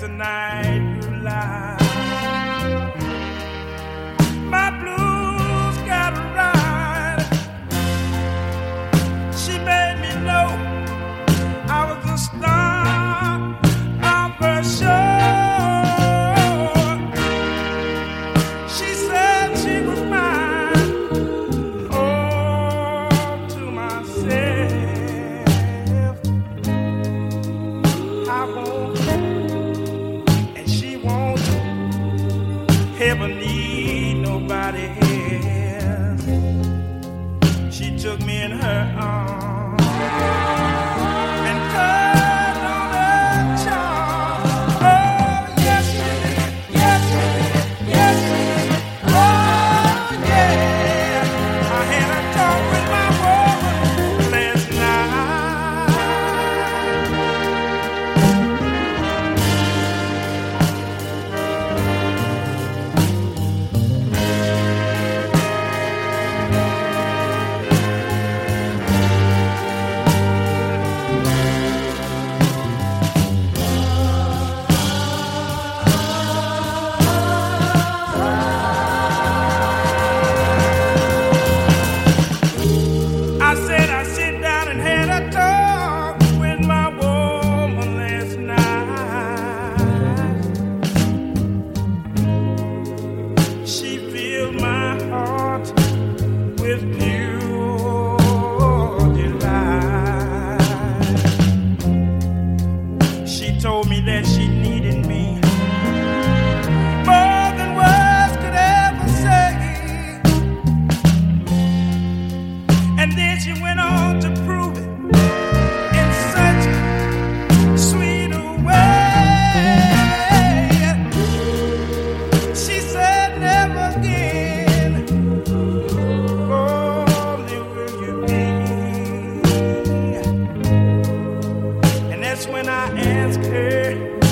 the night grew light, my blues got right. She made me know I was the star of her show. She said she was mine, all to myself. I won't, and she won't ever need nobody else. She took me in her arms and turned on her charm. Oh, yes, she did. Yes, she did. Yes, she did. Oh, yeah. I had a talk with my woman last night. I said I'd sit down and had a talk with my woman last night. She filled my heart with pure delight. She told me that she needed me more than words could ever say. And then she went on to prove it in such sweet a way. She said, never again, only will you be. And that's when I asked her,